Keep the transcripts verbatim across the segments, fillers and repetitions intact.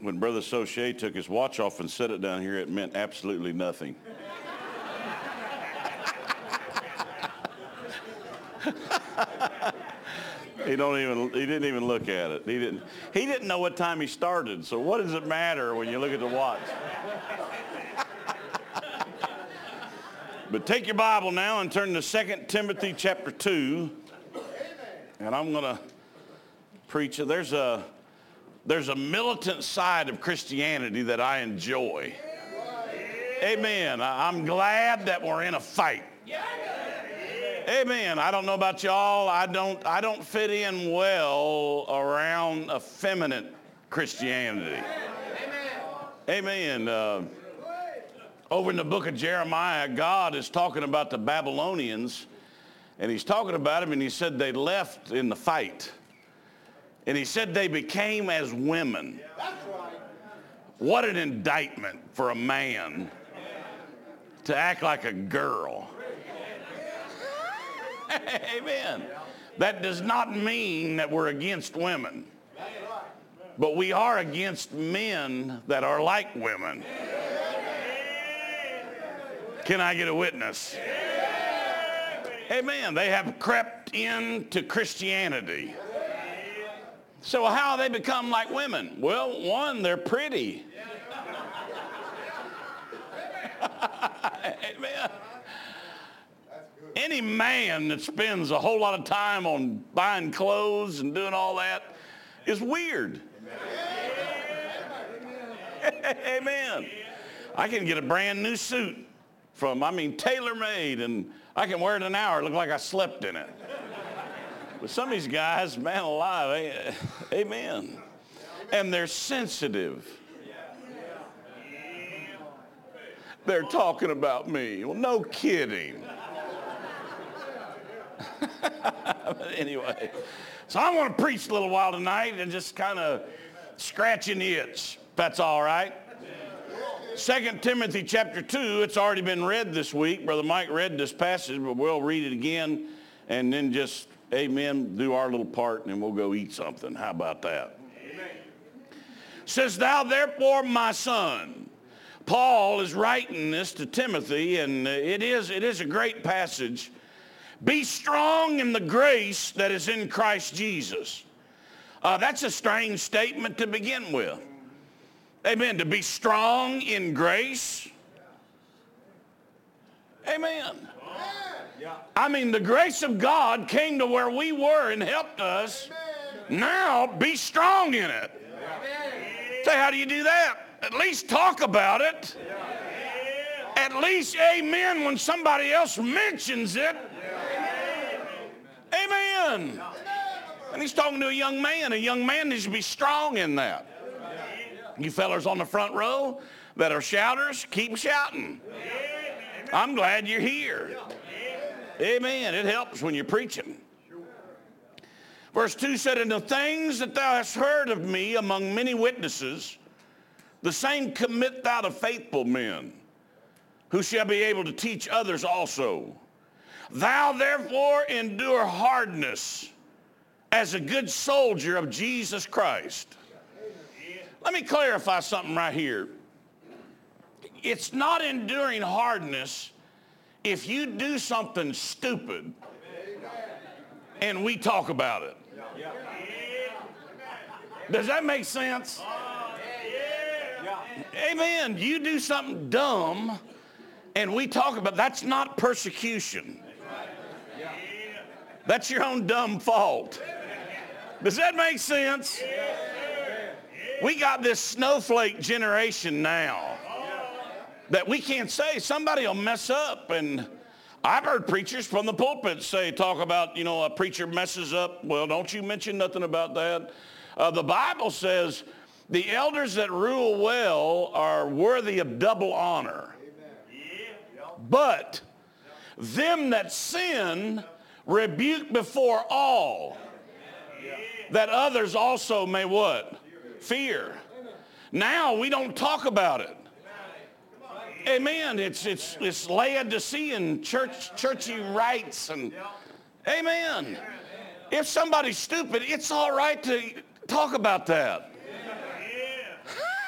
When Brother Saucier took his watch off and set it down here, it meant absolutely nothing. He don't even he didn't even look at it. He didn't he didn't know what time he started. So what does it matter when you look at the watch? But take your Bible now and turn to Second Timothy chapter two. And I'm going to preach. There's a There's a militant side of Christianity that I enjoy. Amen. I'm glad that we're in a fight. Amen. I don't know about y'all. I don't, I don't fit in well around effeminate Christianity. Amen. Uh, over in the book of Jeremiah, God is talking about the Babylonians. And he's talking about them, and he said they left in the fight. And he said they became as women. That's right. What an indictment for a man to act like a girl. Amen. That does not mean that we're against women. But we are against men that are like women. Can I get a witness? Amen. They have crept into Christianity. So how they become like women? Well, one, they're pretty. Amen. Any man that spends a whole lot of time on buying clothes and doing all that is weird. Amen. I can get a brand new suit from, I mean, tailor-made, and I can wear it an hour, look like I slept in it. But some of these guys, man alive, amen. And they're sensitive. They're talking about me. Well, no kidding. But anyway, so I want to preach a little while tonight and just kind of scratch an itch, if that's all right. Second Timothy chapter two, it's already been read this week. Brother Mike read this passage, but we'll read it again and then just amen, do our little part, and then we'll go eat something. How about that? Amen. Says, thou therefore, my son. Paul is writing this to Timothy, and it is, it is a great passage. Be strong in the grace that is in Christ Jesus. Uh, that's a strange statement to begin with. Amen. To be strong in grace. Amen. I mean, the grace of God came to where we were and helped us. Now, be strong in it. Say, how do you do that? At least talk about it. At least, amen, when somebody else mentions it. Amen. And he's talking to a young man. A young man needs to be strong in that. You fellers on the front row that are shouters, keep shouting. I'm glad you're here. Amen. It helps when you're preaching. Verse two said, and the things that thou hast heard of me among many witnesses, the same commit thou to faithful men, who shall be able to teach others also. Thou therefore endure hardness as a good soldier of Jesus Christ. Let me clarify something right here. It's not enduring hardness if you do something stupid and we talk about it. Does that make sense? Amen. You do something dumb and we talk about it. That's not persecution. That's your own dumb fault. Does that make sense? We got this snowflake generation now that we can't say. Somebody will mess up. And I've heard preachers from the pulpit say, talk about, you know, a preacher messes up. Well, don't you mention nothing about that. Uh, the Bible says the elders that rule well are worthy of double honor. But them that sin rebuke before all, that others also may what? Fear. Now we don't talk about it. Amen. It's it's it's Laodicean church churchy rights and amen. If somebody's stupid, it's all right to talk about that.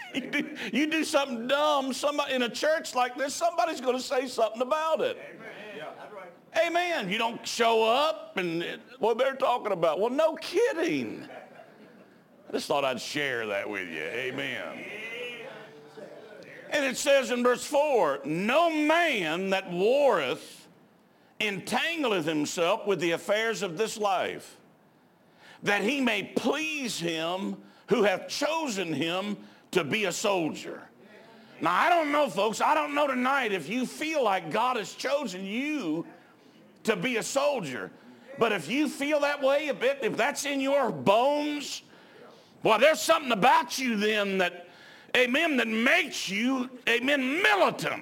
You do, you do something dumb, somebody in a church like this, somebody's going to say something about it. Amen. Yeah, that's right. Amen. You don't show up and it, what they're talking about. Well, no kidding. I just thought I'd share that with you. Amen. And it says in verse four, no man that warreth entangleth himself with the affairs of this life, that he may please him who hath chosen him to be a soldier. Now, I don't know, folks. I don't know tonight if you feel like God has chosen you to be a soldier. But if you feel that way a bit, if that's in your bones, well, there's something about you then that, amen, that makes you, amen, militant.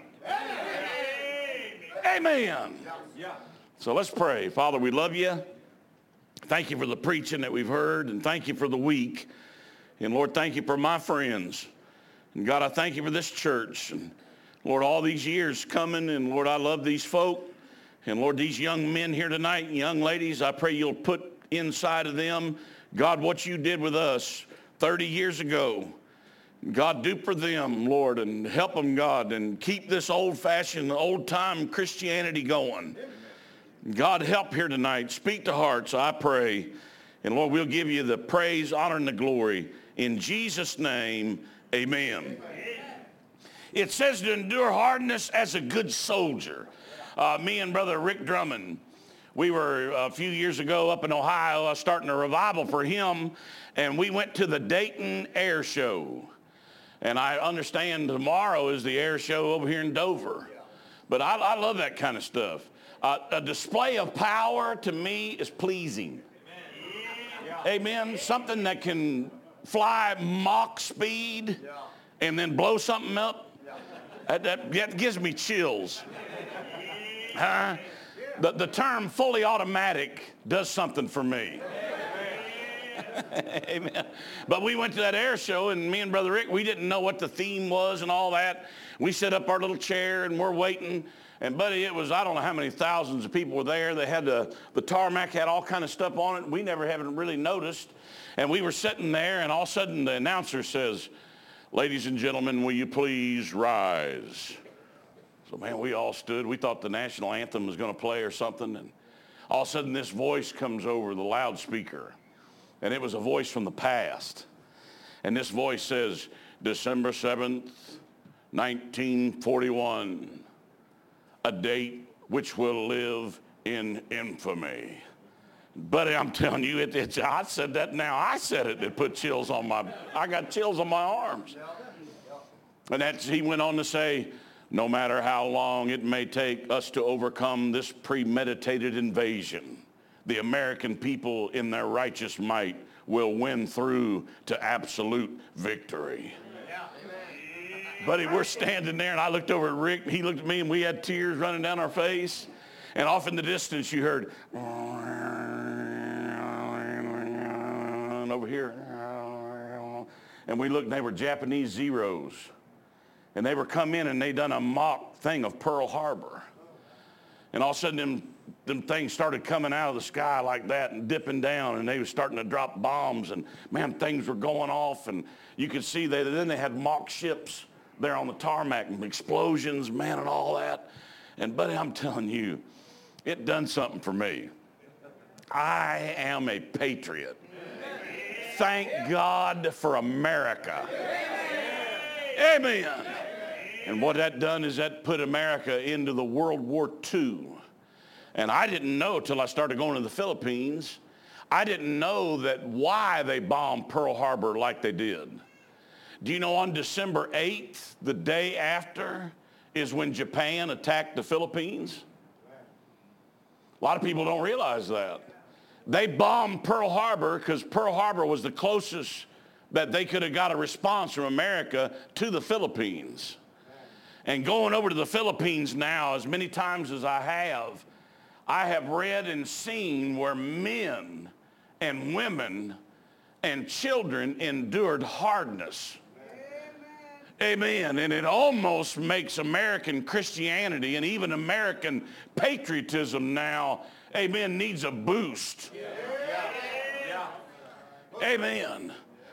Amen. So let's pray. Father, we love you. Thank you for the preaching that we've heard, and thank you for the week. And Lord, thank you for my friends. And God, I thank you for this church. And Lord, all these years coming, and Lord, I love these folk. And Lord, these young men here tonight, and young ladies, I pray you'll put inside of them, God, what you did with us thirty years ago. God, do for them, Lord, and help them, God, and keep this old-fashioned, old-time Christianity going. God, help here tonight. Speak to hearts, I pray. And Lord, we'll give you the praise, honor, and the glory. In Jesus' name, amen. It says to endure hardness as a good soldier. Uh, me and Brother Rick Drummond, we were a few years ago up in Ohio uh, starting a revival for him, and we went to the Dayton Air Show. And I understand tomorrow is the air show over here in Dover. But I, I love that kind of stuff. Uh, a display of power to me is pleasing. Amen. Amen. Something that can fly Mach speed and then blow something up. That, that, that gives me chills. Huh? The, the term fully automatic does something for me. Amen. But we went to that air show, and me and Brother Rick, we didn't know what the theme was and all that. We set up our little chair, and we're waiting. And, buddy, it was, I don't know how many thousands of people were there. They had the, the tarmac had all kind of stuff on it. We never haven't really noticed. And we were sitting there, and all of a sudden the announcer says, ladies and gentlemen, will you please rise? So, man, we all stood. We thought the national anthem was going to play or something. And all of a sudden this voice comes over the loudspeaker. And it was a voice from the past. And this voice says, December seventh, nineteen forty-one, a date which will live in infamy. Buddy, I'm telling you, it, it's, I said that now. I said it. It put chills on my, I got chills on my arms. And that's, he went on to say, no matter how long it may take us to overcome this premeditated invasion, the American people in their righteous might will win through to absolute victory. Yeah. Buddy, we're standing there, and I looked over at Rick. He looked at me, and we had tears running down our face. And off in the distance, you heard, and over here. And we looked, and they were Japanese Zeros. And they were come in, and they done a mock thing of Pearl Harbor. And all of a sudden, them, them things started coming out of the sky like that and dipping down, and they were starting to drop bombs, and, man, things were going off, and you could see that. Then they had mock ships there on the tarmac and explosions, man, and all that. And, buddy, I'm telling you, it done something for me. I am a patriot. Thank God for America. Amen. And what that done is that put America into the World War Two. And I didn't know till I started going to the Philippines. I didn't know that why they bombed Pearl Harbor like they did. Do you know on December eighth, the day after, is when Japan attacked the Philippines? A lot of people don't realize that. They bombed Pearl Harbor because Pearl Harbor was the closest that they could have got a response from America to the Philippines. And going over to the Philippines now, as many times as I have, I have read and seen where men and women and children endured hardness. Amen. Amen. And it almost makes American Christianity and even American patriotism now, amen, needs a boost. Yeah. Yeah. Yeah. Amen.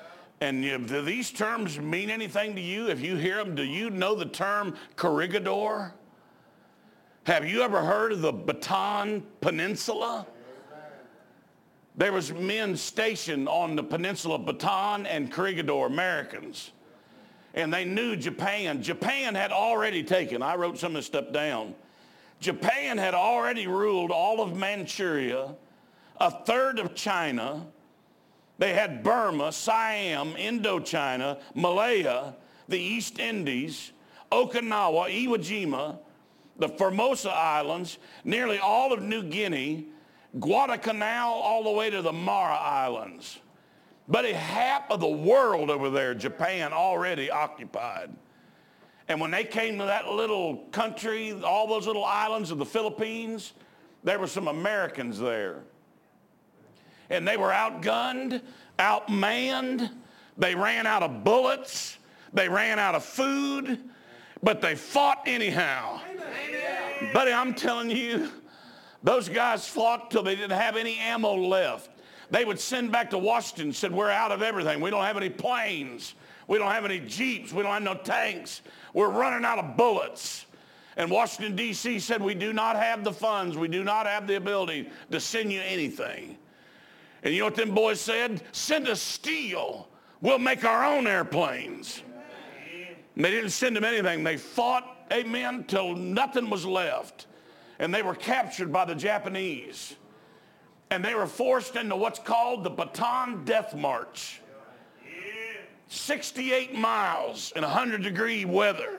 And you, do these terms mean anything to you? If you hear them, do you know the term corregidor? Have you ever heard of the Bataan Peninsula? There was men stationed on the peninsula of Bataan and Corregidor, Americans. And they knew Japan. Japan had already taken, I wrote some of this stuff down. Japan had already ruled all of Manchuria, a third of China. They had Burma, Siam, Indochina, Malaya, the East Indies, Okinawa, Iwo Jima, the Formosa Islands, nearly all of New Guinea, Guadalcanal, all the way to the Mara Islands. But a half of the world over there, Japan already occupied. And when they came to that little country, all those little islands of the Philippines, there were some Americans there. And they were outgunned, outmanned. They ran out of bullets. They ran out of food. But they fought anyhow. Amen. Buddy, I'm telling you, those guys fought till they didn't have any ammo left. They would send back to Washington and said, we're out of everything. We don't have any planes. We don't have any jeeps. We don't have no tanks. We're running out of bullets. And Washington, D C said, we do not have the funds. We do not have the ability to send you anything. And you know what them boys said? Send us steel. We'll make our own airplanes. And they didn't send them anything. They fought, amen, till nothing was left. And they were captured by the Japanese. And they were forced into what's called the Bataan Death March. sixty-eight miles in one hundred degree weather.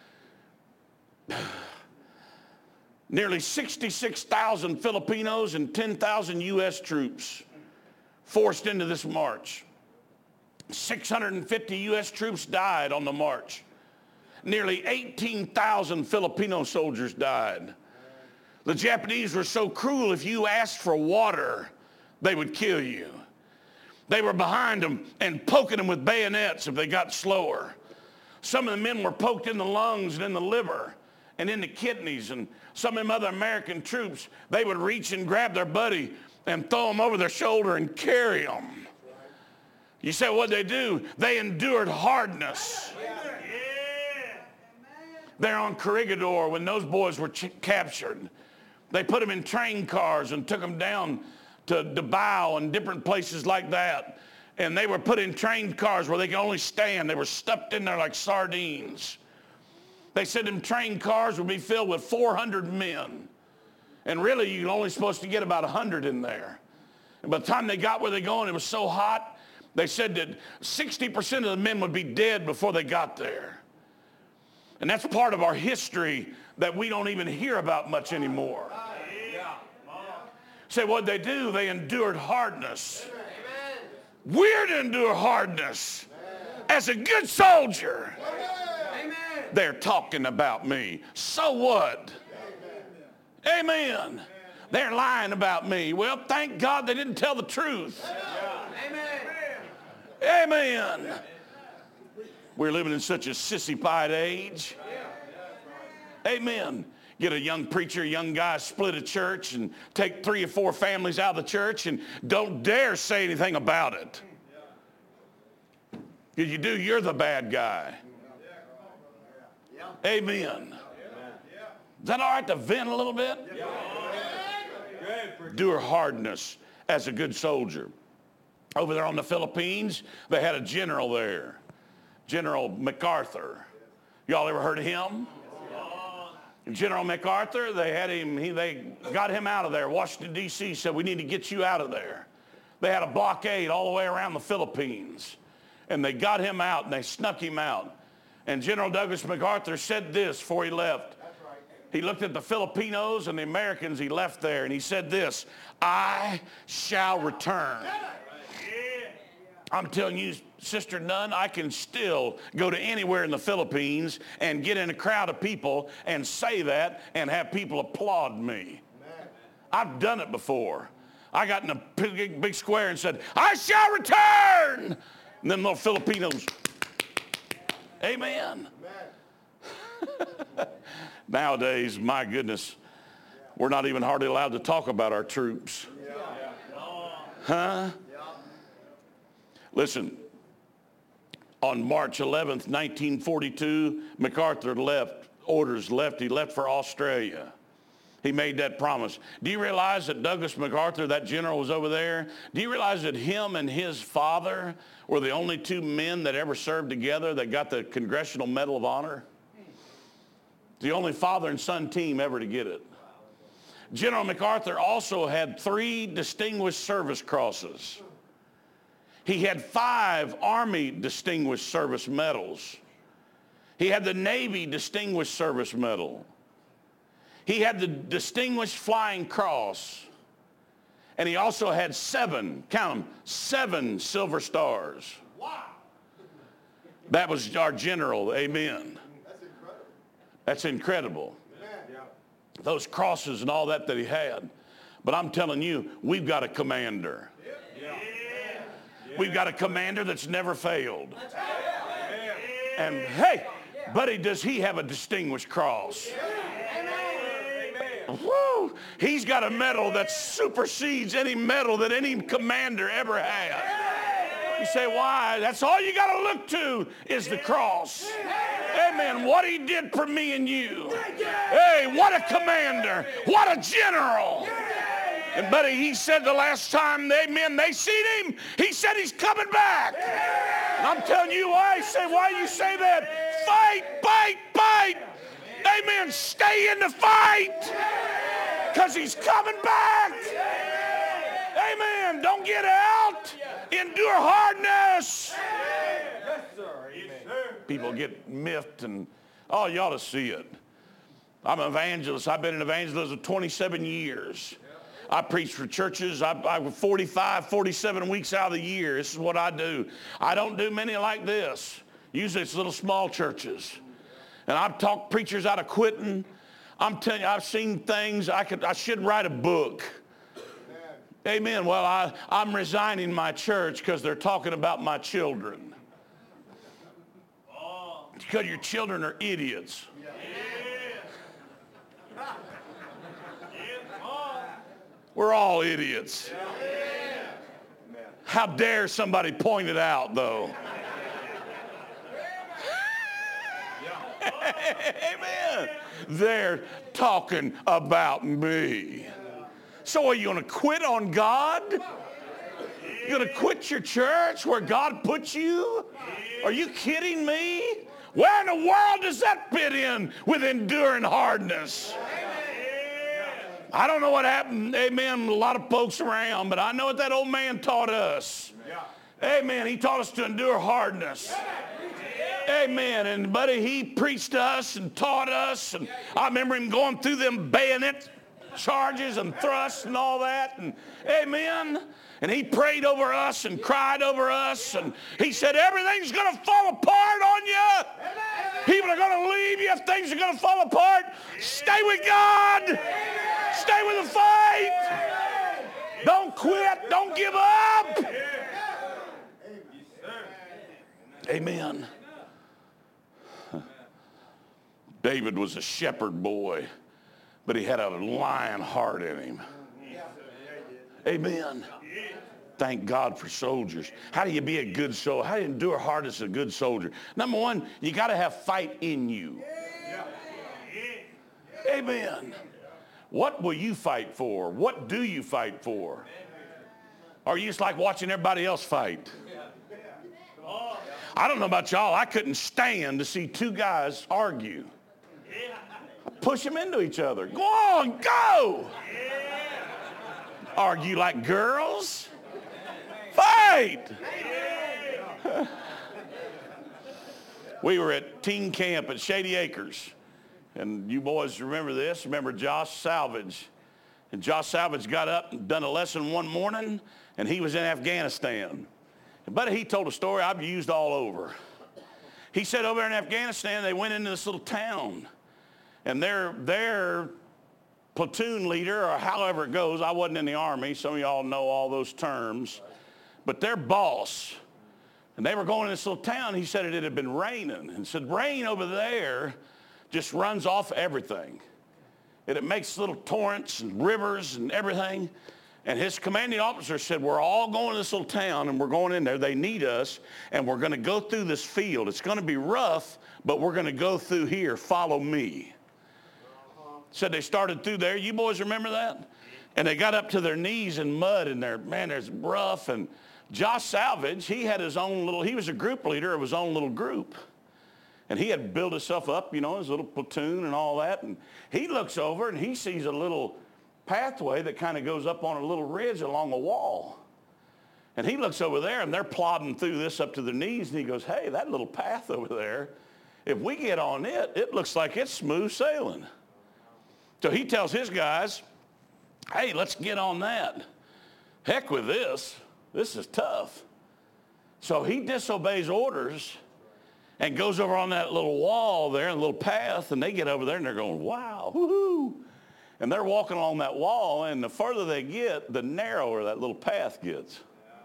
Nearly sixty-six thousand Filipinos and ten thousand U S troops forced into this march. six hundred fifty U S troops died on the march. Nearly eighteen thousand Filipino soldiers died. The Japanese were so cruel, if you asked for water, they would kill you. They were behind them and poking them with bayonets if they got slower. Some of the men were poked in the lungs and in the liver and in the kidneys. And some of them other American troops, they would reach and grab their buddy and throw him over their shoulder and carry him. You say, what'd they do? They endured hardness. There on Corregidor, when those boys were ch- captured, they put them in train cars and took them down to Davao and different places like that. And they were put in train cars where they could only stand. They were stuffed in there like sardines. They said them train cars would be filled with four hundred men. And really, you're only supposed to get about one hundred in there. And by the time they got where they're going, it was so hot, they said that sixty percent of the men would be dead before they got there. And that's part of our history that we don't even hear about much anymore. Say, what'd they do? They endured hardness. We're to endure hardness as a good soldier. They're talking about me. So what? Amen. They're lying about me. Well, thank God they didn't tell the truth. Amen. We're living in such a sissy-pied age. Amen. Get a young preacher, a young guy, split a church and take three or four families out of the church and don't dare say anything about it. If you do, you're the bad guy. Amen. Is that all right to vent a little bit? Endure hardness as a good soldier. Over there on the Philippines, they had a general there. General MacArthur. Y'all ever heard of him? General MacArthur, they had him, he, they got him out of there. Washington, D C said, we need to get you out of there. They had a blockade all the way around the Philippines. And they got him out and they snuck him out. And General Douglas MacArthur said this before he left. He looked at the Filipinos and the Americans he left there and he said this, I shall return. I'm telling you, Sister Nunn, I can still go to anywhere in the Philippines and get in a crowd of people and say that and have people applaud me. Amen. I've done it before. I got in a big, big square and said, I shall return. And then little Filipinos, amen. Amen. Nowadays, my goodness, we're not even hardly allowed to talk about our troops. Yeah. Huh? Yeah. Listen, On March eleventh, nineteen forty-two, MacArthur left, orders left, he left for Australia. He made that promise. Do you realize that Douglas MacArthur, that general, was over there? Do you realize that him and his father were the only two men that ever served together that got the Congressional Medal of Honor? The only father and son team ever to get it. General MacArthur also had three Distinguished Service Crosses. He had five Army Distinguished Service Medals. He had the Navy Distinguished Service Medal. He had the Distinguished Flying Cross. And he also had seven, count them, seven Silver Stars. Wow. That was our general, amen. That's incredible. That's incredible. Amen. Those crosses and all that that he had. But I'm telling you, we've got a commander. Yeah. Yeah. We've got a commander that's never failed. And hey, buddy, does he have a Distinguished Cross? Woo! He's got a medal that supersedes any medal that any commander ever had. You say, why? That's all you got to look to is the cross. Amen. What he did for me and you. Hey, what a commander. What a general. And buddy, he said the last time they men they seen him, he said he's coming back. And I'm telling you why. I say, why you say that? Fight, fight, fight. Amen. Stay in the fight because he's coming back. Amen. Don't get out. Endure hardness. Yes, sir. People get miffed and, oh, you ought to see it. I'm an evangelist. I've been an evangelist for twenty-seven years. I preach for churches. I, I forty-five, forty-seven weeks out of the year. This is what I do. I don't do many like this. Usually it's little small churches. And I've talked preachers out of quitting. I'm telling you, I've seen things. I could, I should write a book. Amen. Amen. Well, I, I'm resigning my church because they're talking about my children. Oh. Because your children are idiots. Yeah. Yeah. We're all idiots. Yeah. How dare somebody point it out, though? Amen. They're talking about me. So are you going to quit on God? You're going to quit your church where God put you? Are you kidding me? Where in the world does that fit in with enduring hardness? I don't know what happened, amen, a lot of folks around, but I know what that old man taught us. Amen. He taught us to endure hardness. Amen. And buddy, he preached to us and taught us. And I remember him going through them bayonet charges and thrusts and all that. And amen. And he prayed over us and cried over us. And he said, everything's going to fall apart on you. People are going to leave you. Things are going to fall apart. Stay with God. Stay with the fight. Don't quit. Don't give up. Amen. David was a shepherd boy, but he had a lion heart in him. Amen. Thank God for soldiers. How do you be a good soldier? How do you endure hard as a good soldier? Number one, you got to have fight in you. Amen. What will you fight for? What do you fight for? Or are you just like watching everybody else fight? I don't know about y'all. I couldn't stand to see two guys argue. Push them into each other. Go on, go! Argue like girls. Fight! We were at teen camp at Shady Acres. And you boys remember this. Remember Josh Salvage. And Josh Salvage got up and done a lesson one morning, and he was in Afghanistan. But he told a story I've used all over. He said over in Afghanistan, they went into this little town. And their, their platoon leader, or however it goes, I wasn't in the Army. Some of y'all know all those terms. But their boss, and they were going to this little town. He said it had been raining. And said rain over there just runs off everything. And it makes little torrents and rivers and everything. And his commanding officer said, we're all going to this little town and we're going in there. They need us and we're going to go through this field. It's going to be rough, but we're going to go through here. Follow me. Said they started through there. You boys remember that? And they got up to their knees in mud and they're, man, there's rough. And Josh Salvage, he had his own little, he was a group leader of his own little group. And he had built himself up, you know, his little platoon and all that. And he looks over and he sees a little pathway that kind of goes up on a little ridge along a wall. And he looks over there and they're plodding through this up to their knees and he goes, hey, that little path over there, if we get on it, it looks like it's smooth sailing. So he tells his guys, hey, let's get on that. Heck with this. This is tough. So he disobeys orders and goes over on that little wall there, a little path, and they get over there and they're going, wow, woohoo. And they're walking along that wall, and the further they get, the narrower that little path gets.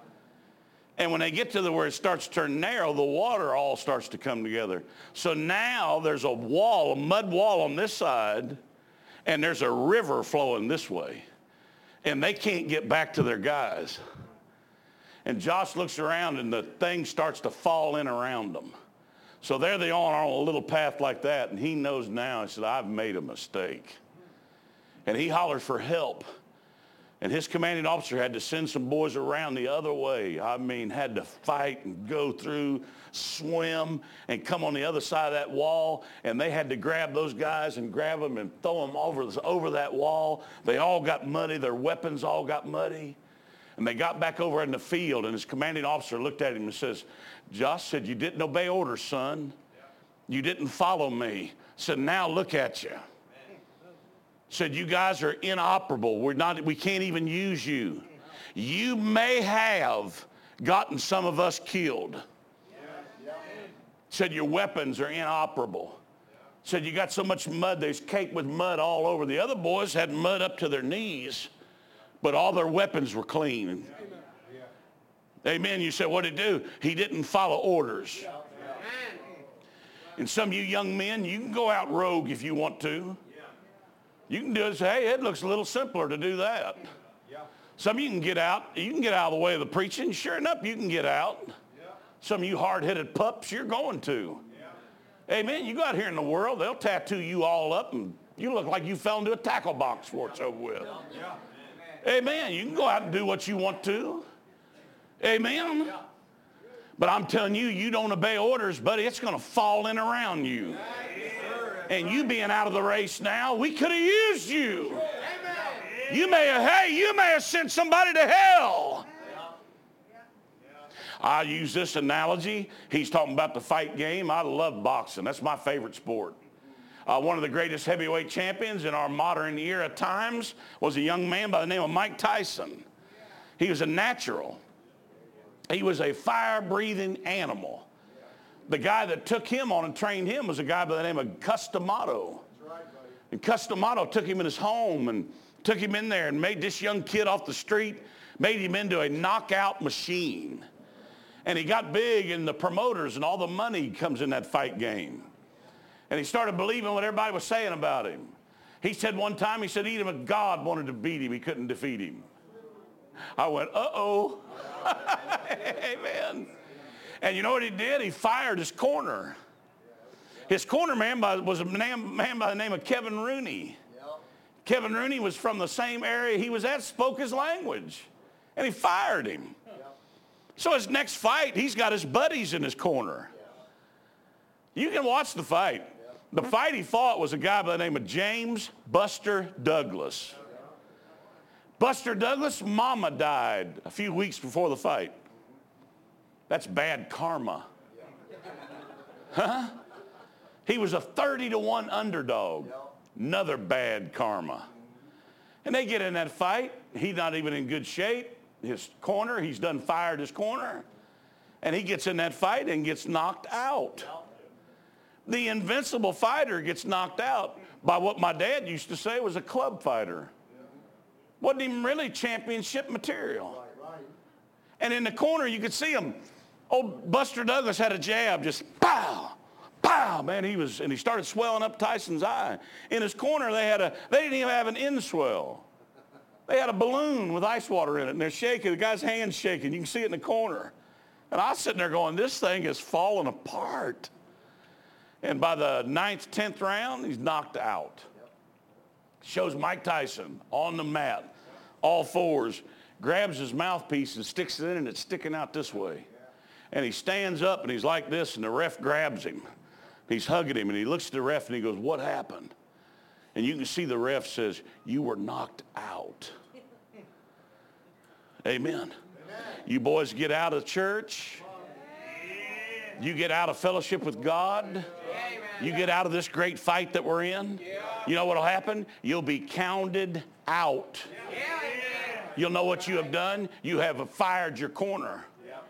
And when they get to the where it starts to turn narrow, the water all starts to come together. So now there's a wall, a mud wall on this side, and there's a river flowing this way. And they can't get back to their guys. And Josh looks around, and the thing starts to fall in around them. So there they are on a little path like that, and he knows now, he said, I've made a mistake. And he hollers for help. And his commanding officer had to send some boys around the other way. I mean, had to fight and go through, swim, and come on the other side of that wall. And they had to grab those guys and grab them and throw them over, over that wall. They all got muddy. Their weapons all got muddy. And they got back over in the field, and his commanding officer looked at him and says, Josh said, you didn't obey orders, son. You didn't follow me. Said, now look at you. Said, you guys are inoperable. We're not, we can't even use you. You may have gotten some of us killed. Said, your weapons are inoperable. Said, you got so much mud, there's caked with mud all over. The other boys had mud up to their knees, but all their weapons were clean. Amen. You said, what did he do? He didn't follow orders. And some of you young men, you can go out rogue if you want to. You can do it, say, hey, it looks a little simpler to do that. Some of you can get out. You can get out of the way of the preaching. Sure enough, you can get out. Some of you hard-headed pups, you're going to. Amen. You go out here in the world, they'll tattoo you all up, and you look like you fell into a tackle box before it's over with. Amen. You can go out and do what you want to. Amen. But I'm telling you, you don't obey orders, buddy, it's going to fall in around you. And you being out of the race now, we could have used you. You may have, hey, you may have sent somebody to hell. I use this analogy. He's talking about the fight game. I love boxing. That's my favorite sport. Uh, one of the greatest heavyweight champions in our modern era times was a young man by the name of Mike Tyson. He was a natural. He was a fire-breathing animal. The guy that took him on and trained him was a guy by the name of Cus D'Amato. And Cus D'Amato took him in his home and took him in there and made this young kid off the street, made him into a knockout machine. And he got big, and the promoters and all the money comes in that fight game. And he started believing what everybody was saying about him. He said one time, he said, even if God wanted to beat him, he couldn't defeat him. I went, uh-oh. Amen. And you know what he did? He fired his corner. His corner man by, was a man, man by the name of Kevin Rooney. Yep. Kevin Rooney was from the same area he was at, spoke his language. And he fired him. Yep. So his next fight, he's got his buddies in his corner. Yep. You can watch the fight. Yep. The fight he fought was a guy by the name of James Buster Douglas. Yep. Buster Douglas' mama died a few weeks before the fight. That's bad karma. Huh? He was a thirty to one underdog. Another bad karma. And they get in that fight. He's not even in good shape. His corner, he's done fired his corner. And he gets in that fight and gets knocked out. The invincible fighter gets knocked out by what my dad used to say was a club fighter. Wasn't even really championship material. And in the corner, you could see him. Old Buster Douglas had a jab, just pow, pow, man, he was, and he started swelling up Tyson's eye. In his corner, they had a, they didn't even have an end swell. They had a balloon with ice water in it, and they're shaking. The guy's hand's shaking. You can see it in the corner. And I was sitting there going, this thing is falling apart. And by the ninth, tenth round, he's knocked out. Shows Mike Tyson on the mat, all fours, grabs his mouthpiece and sticks it in, and it's sticking out this way. And he stands up, and he's like this, and the ref grabs him. He's hugging him, and he looks at the ref, and he goes, what happened? And you can see the ref says, you were knocked out. Amen. Amen. You boys get out of church. You get out of fellowship with God. You get out of this great fight that we're in. You know what will happen? You'll be counted out. You'll know what you have done. You have fired your corner.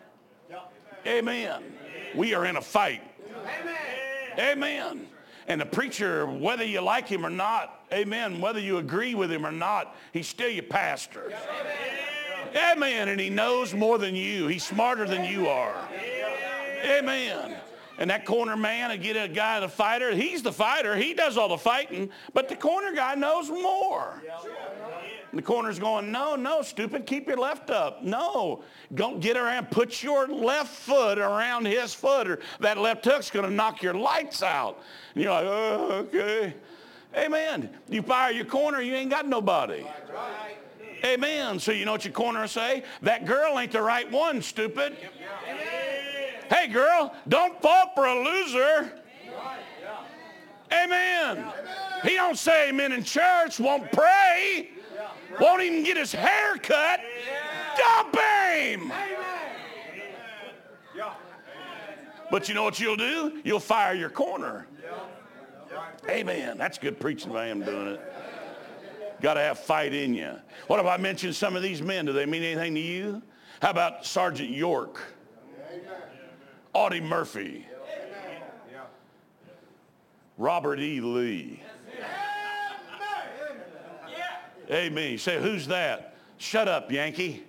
Amen. We are in a fight. Amen. And the preacher, whether you like him or not, amen, whether you agree with him or not, he's still your pastor. Amen. And he knows more than you. He's smarter than you are. Amen. And that corner man, and get a guy, the fighter, he's the fighter. He does all the fighting, but the corner guy knows more. And the corner's going, no, no, stupid, keep your left up. No, don't get around, put your left foot around his foot, or that left hook's going to knock your lights out. And you're like, oh, okay. Amen. You fire your corner, you ain't got nobody. Amen. So you know what your corner will say? That girl ain't the right one, stupid. Hey, girl, don't fall for a loser. Amen. He don't say amen in church, won't pray, won't even get his hair cut. Dump him. But you know what you'll do? You'll fire your corner. Amen. That's good preaching if I am doing it. Got to have fight in you. What if I mentioned some of these men? Do they mean anything to you? How about Sergeant York? Audie Murphy, Robert E. Lee. Amen. You say, who's that? Shut up, Yankee.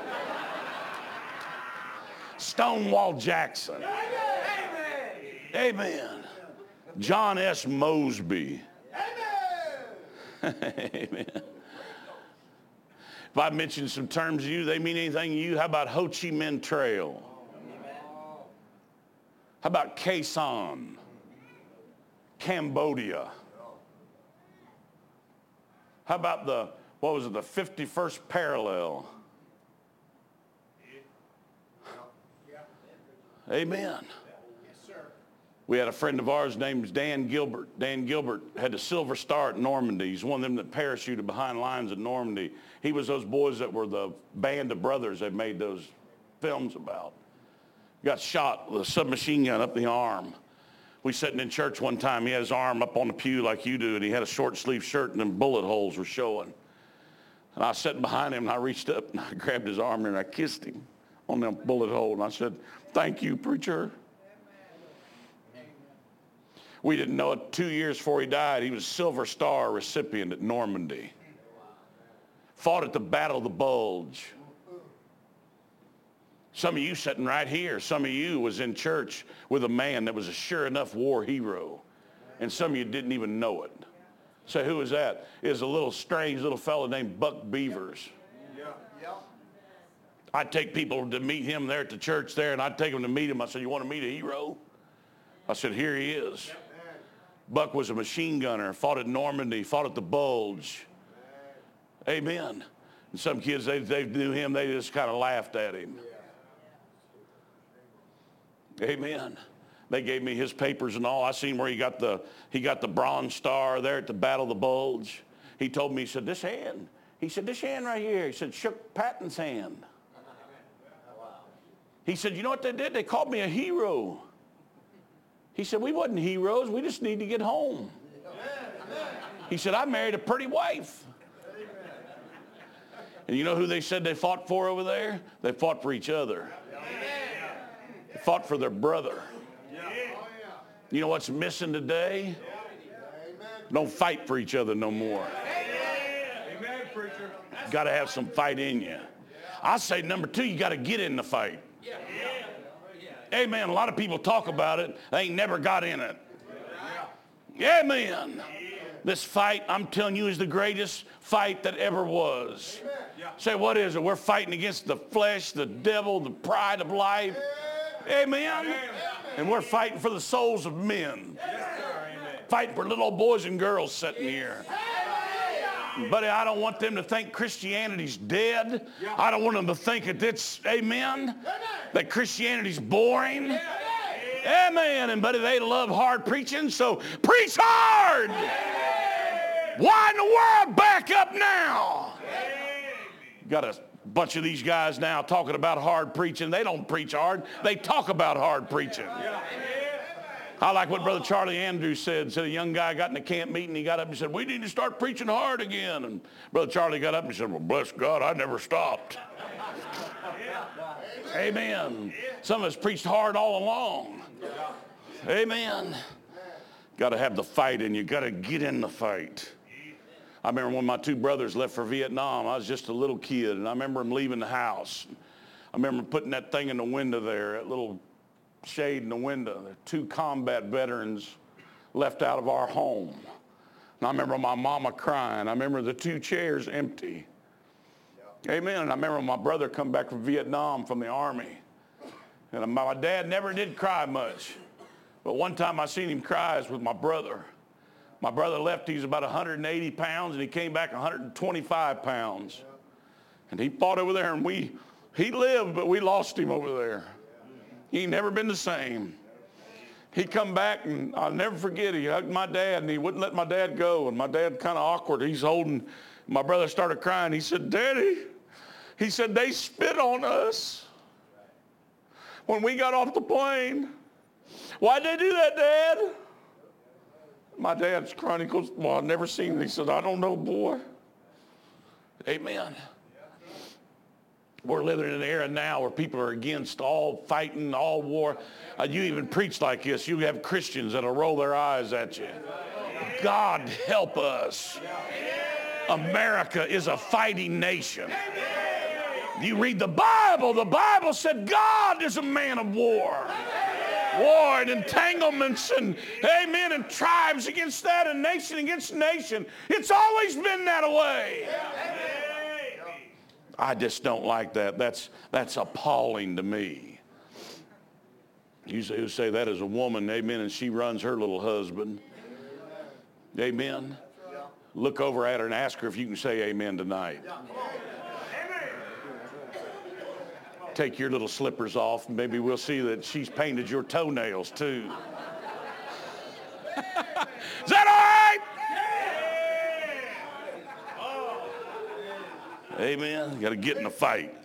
Stonewall Jackson. Amen. John S. Mosby. Amen. If I mention some terms to you, they mean anything to you? How about Ho Chi Minh Trail? How about Khe Sanh, Cambodia? How about the, what was it, the fifty-first parallel? Amen. We had a friend of ours named Dan Gilbert. Dan Gilbert had the Silver Star at Normandy. He's one of them that parachuted behind lines at Normandy. He was those boys that were the band of brothers they made those films about. Got shot with a submachine gun up the arm. We sitting in church one time. He had his arm up on the pew like you do, and he had a short sleeve shirt, and them bullet holes were showing. And I was sitting behind him, and I reached up, and I grabbed his arm, and I kissed him on them bullet hole. And I said, thank you, preacher. We didn't know it. Two years before he died, he was a Silver Star recipient at Normandy. Fought at the Battle of the Bulge. Some of you sitting right here, some of you was in church with a man that was a sure enough war hero. And some of you didn't even know it. Say, who is that? It was a little strange little fellow named Buck Beavers. Yeah. Yeah. I'd take people to meet him there at the church there, and I'd take them to meet him. I said, you want to meet a hero? I said, here he is. Buck was a machine gunner, fought at Normandy, fought at the Bulge. Amen. And some kids, they, they knew him, they just kind of laughed at him. Amen. They gave me his papers and all. I seen where he got the he got the Bronze Star there at the Battle of the Bulge. He told me, he said, this hand. He said, this hand right here. He said, shook Patton's hand. He said, you know what they did? They called me a hero. He said, we wasn't heroes. We just need to get home. He said, I married a pretty wife. And you know who they said they fought for over there? They fought for each other. They fought for their brother. You know what's missing today? Don't fight for each other no more. Got to have some fight in you. I say number two, you got to get in the fight. Amen. A lot of people talk about it. They ain't never got in it. Amen. This fight, I'm telling you, is the greatest fight that ever was. Yeah. Say, what is it? We're fighting against the flesh, the devil, the pride of life. Amen. Amen. And we're fighting for the souls of men. Yes, sir. Amen. Fighting for little old boys and girls sitting here. Buddy, I don't want them to think Christianity's dead. Yeah. I don't want them to think that it's, amen, that Christianity's boring. Yeah. Amen. And buddy, they love hard preaching, so preach hard. Why in the world back up now? Got a bunch of these guys now talking about hard preaching. They don't preach hard. They talk about hard preaching. I like what Brother Charlie Andrews said. Said a young guy got in a camp meeting. He got up and said, we need to start preaching hard again. And Brother Charlie got up and said, well, bless God, I never stopped. Amen. Some of us preached hard all along. Amen. Got to have the fight in you. Got to get in the fight. I remember when my two brothers left for Vietnam, I was just a little kid, and I remember them leaving the house. I remember putting that thing in the window there, that little shade in the window. There are two combat veterans left out of our home. And I remember my mama crying. I remember the two chairs empty. Amen. And I remember my brother come back from Vietnam from the Army. And my dad never did cry much. But one time I seen him cry was with my brother. My brother left, he was about one hundred eighty pounds, and he came back one hundred twenty-five pounds. And he fought over there, and we, he lived, but we lost him over there. He ain't never been the same. He come back, and I'll never forget, he hugged my dad, and he wouldn't let my dad go. And my dad kind of awkward. He's holding, my brother started crying. He said, Daddy, he said, they spit on us when we got off the plane. Why'd they do that, Dad? My dad's crying. He goes, well, I've never seen it. He said, I don't know, boy. Amen. We're living in an era now where people are against all fighting, all war. Uh, you even preach like this. You have Christians that'll roll their eyes at you. God help us. America is a fighting nation. You read the Bible. The Bible said God is a man of war. War and entanglements and, amen, and tribes against that and nation against nation. It's always been that way. I just don't like that. That's, that's appalling to me. You say, who say that is a woman, amen, and she runs her little husband. Amen. Look over at her and ask her if you can say amen tonight. Take your little slippers off, and maybe we'll see that she's painted your toenails too. Is that all right? Amen. Got to get in the fight.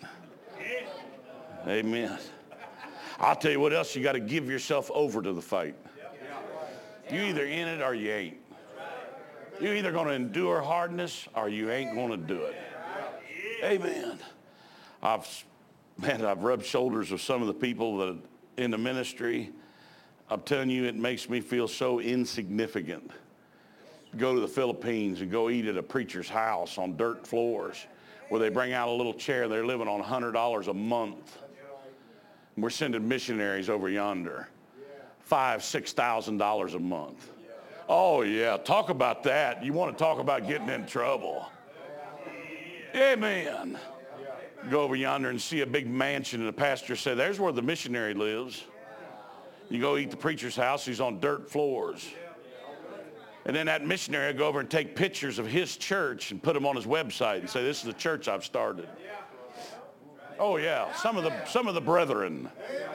Amen. I'll tell you what else, you got to give yourself over to the fight. You either in it or you ain't. You're either going to endure hardness or you ain't going to do it. Amen. I've Man, I've rubbed shoulders with some of the people that in the ministry. I'm telling you, it makes me feel so insignificant. Go to the Philippines and go eat at a preacher's house on dirt floors where they bring out a little chair. They're living on one hundred dollars a month. And we're sending missionaries over yonder. Five, six thousand dollars a month. Oh, yeah. Talk about that. You want to talk about getting in trouble. Amen. Go over yonder and see a big mansion, and the pastor said, there's where the missionary lives. You go eat the preacher's house, he's on dirt floors. And then that missionary will go over and take pictures of his church and put them on his website and say, this is the church I've started. Oh, yeah, some of the, some of the brethren.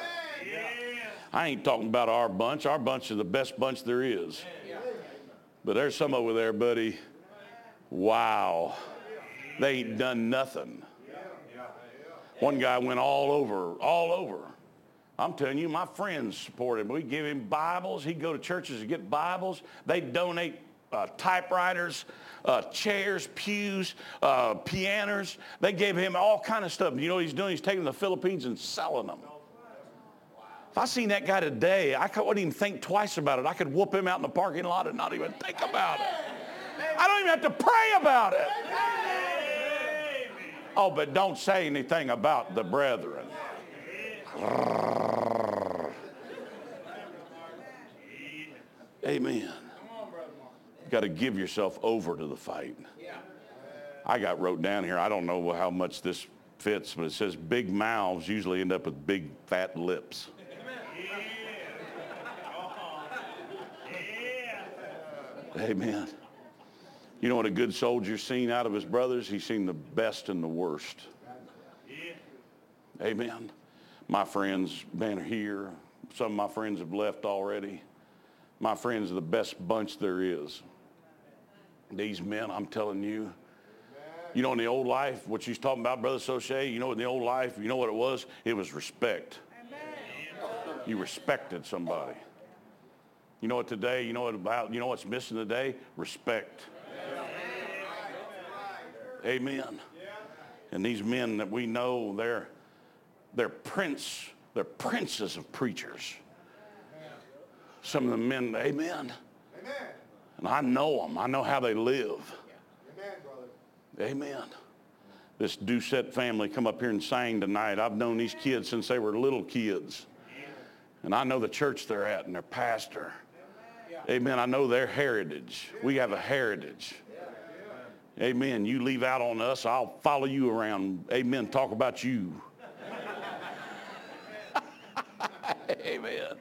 I ain't talking about our bunch. Our bunch is the best bunch there is. But there's some over there, buddy. Wow. They ain't done nothing. One guy went all over, all over. I'm telling you, my friends support him. We give him Bibles. He'd go to churches to get Bibles. They'd donate uh, typewriters, uh, chairs, pews, uh, pianos. They gave him all kind of stuff. You know what he's doing? He's taking the Philippines and selling them. If I seen that guy today, I wouldn't even think twice about it. I could whoop him out in the parking lot and not even think about it. I don't even have to pray about it. Oh, but don't say anything about the brethren. Amen. got to give yourself over to the fight. I got wrote down here, I don't know how much this fits, but it says big mouths usually end up with big fat lips. Amen. You know what a good soldier's seen out of his brothers? He's seen the best and the worst. Amen. My friends been here. Some of my friends have left already. My friends are the best bunch there is. These men, I'm telling you, you know, in the old life, what you're talking about, Brother Soche, you know, in the old life, you know what it was? It was respect. You respected somebody. You know what today, you know what about, you know what's missing today? Respect. Amen. And these men that we know, they're, they're prince, they're princes of preachers. Some of the men, amen. And I know them. I know how they live. Amen. This Doucette family come up here and sang tonight. I've known these kids since they were little kids. And I know the church they're at and their pastor. Amen. I know their heritage. We have a heritage. Amen. You leave out on us, I'll follow you around. Amen. Talk about you. Amen.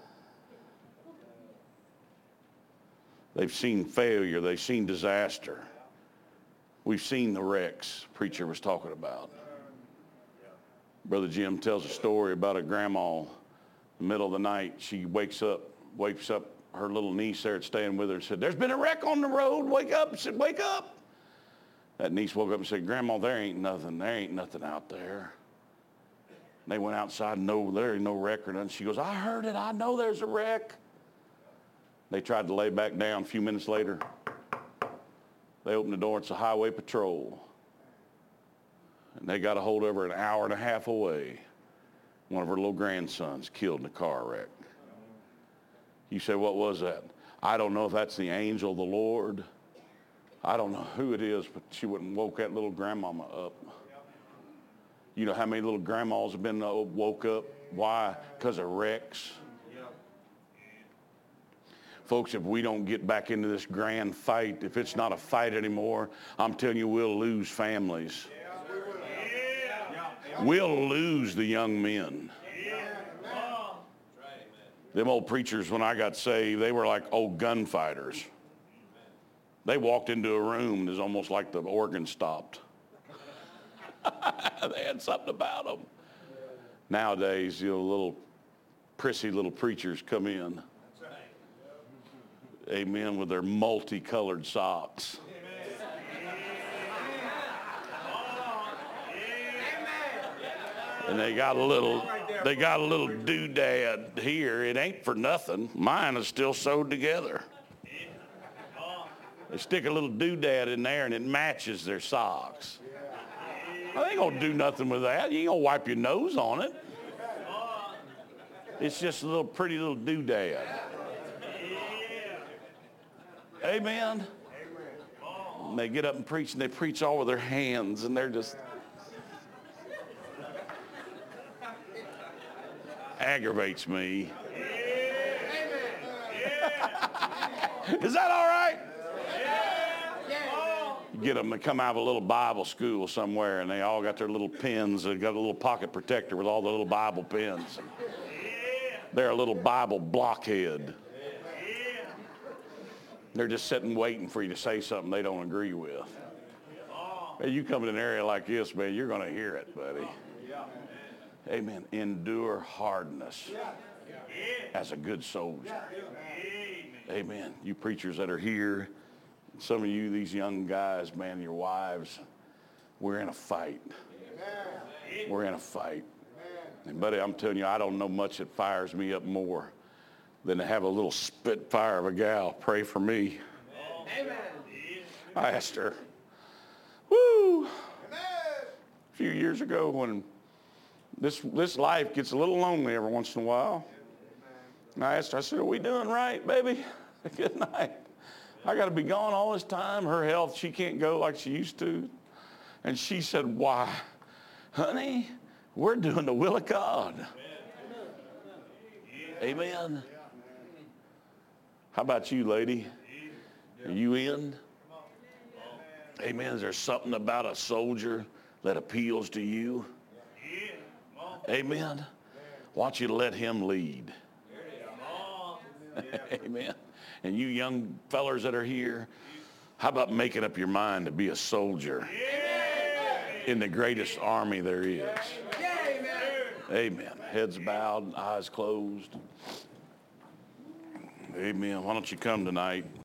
They've seen failure. They've seen disaster. We've seen the wrecks preacher was talking about. Brother Jim tells a story about a grandma in the middle of the night. She wakes up, wakes up her little niece there staying with her and said, "There's been a wreck on the road. Wake up." Said, "Wake up." That niece woke up and said, "Grandma, there ain't nothing. There ain't nothing out there." And they went outside, no, there ain't no wreck or nothing. She goes, "I heard it. I know there's a wreck." They tried to lay back down. A few minutes later, they opened the door. It's a highway patrol. And they got a hold of her an hour and a half away. One of her little grandsons killed in a car wreck. You say, "What was that?" I don't know if that's the angel of the Lord. I don't know who it is, but she wouldn't woke that little grandmama up. You know how many little grandmas have been uh, woke up? Why? Because of wrecks. Folks, if we don't get back into this grand fight, if it's not a fight anymore, I'm telling you, we'll lose families. We'll lose the young men. Them old preachers, when I got saved, they were like old gunfighters. They walked into a room, and it was almost like the organ stopped. They had something about them. Nowadays, you know, little prissy little preachers come in. Amen, with their multicolored socks. And they got a little, they got a little doodad here. It ain't for nothing. Mine is still sewed together. They stick a little doodad in there and it matches their socks. They ain't gonna do nothing with that. You ain't gonna wipe your nose on it. It's just a little pretty little doodad. Amen. And they get up and preach, and they preach all with their hands, and they're just aggravates me. Is that all right? You get them to come out of a little Bible school somewhere, and they all got their little pens. They got a little pocket protector with all the little Bible pens. They're a little Bible blockhead. They're just sitting waiting for you to say something they don't agree with. Hey, you come in an area like this, man, you're going to hear it, buddy. Amen. Endure hardness as a good soldier. Amen. You preachers that are here, some of you, these young guys, man, your wives, we're in a fight. We're in a fight. And buddy, I'm telling you, I don't know much that fires me up more than to have a little spitfire of a gal pray for me. Amen. I asked her, woo, a few years ago when this this life gets a little lonely every once in a while. And I asked her, I said, "Are we doing right, baby?" Good night. I got to be gone all this time. Her health, she can't go like she used to. And she said, "Why, honey, we're doing the will of God." Amen. How about you, lady? Are you in? Amen. Is there something about a soldier that appeals to you? Amen. I want you to let him lead. Amen. And you young fellers that are here, how about making up your mind to be a soldier in the greatest army there is? Amen. Heads bowed, eyes closed. Amen. Why don't you come tonight?